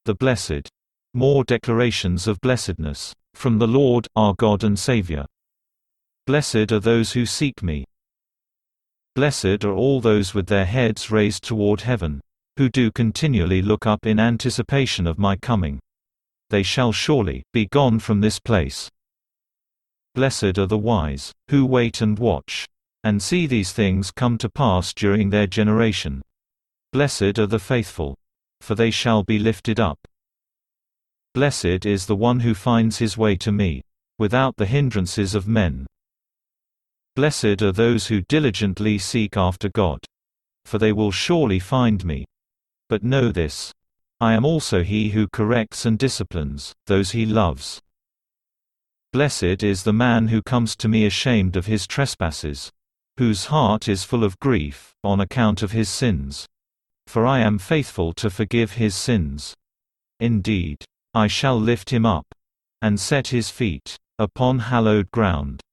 the blessed. More declarations of blessedness. From the Lord, our God and Savior. Blessed are those who seek me. Blessed are all those with their heads raised toward heaven, who do continually look up in anticipation of my coming. They shall surely be gone from this place. Blessed are the wise, who wait and watch, and see these things come to pass during their generation. Blessed are the faithful, for they shall be lifted up. Blessed is the one who finds his way to me, without the hindrances of men. Blessed are those who diligently seek after God, for they will surely find me. But know this: I am also he who corrects and disciplines those he loves. Blessed is the man who comes to me ashamed of his trespasses, whose heart is full of grief on account of his sins. For I am faithful to forgive his sins. Indeed, I shall lift him up, and set his feet upon hallowed ground.